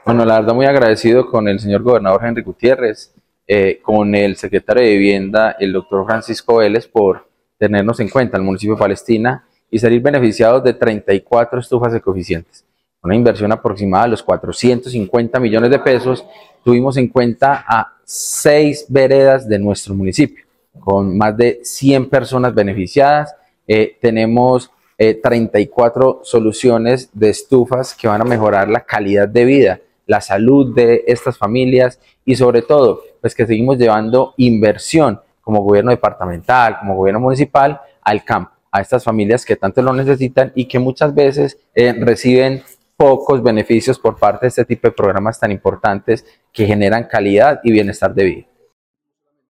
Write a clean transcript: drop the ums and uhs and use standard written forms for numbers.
Bueno, la verdad muy agradecido con el señor gobernador Henry Gutiérrez, con el secretario de Vivienda, el doctor Francisco Vélez, por tenernos en cuenta el municipio de Palestina y salir beneficiados de 34 estufas ecoeficientes. Una inversión aproximada de los 450 millones de pesos, tuvimos en cuenta a 6 veredas de nuestro municipio, con más de 100 personas beneficiadas. Tenemos 34 soluciones de estufas que van a mejorar la calidad de vida, la salud de estas familias y sobre todo, pues que seguimos llevando inversión como gobierno departamental, como gobierno municipal al campo, a estas familias que tanto lo necesitan y que muchas veces reciben pocos beneficios por parte de este tipo de programas tan importantes que generan calidad y bienestar de vida.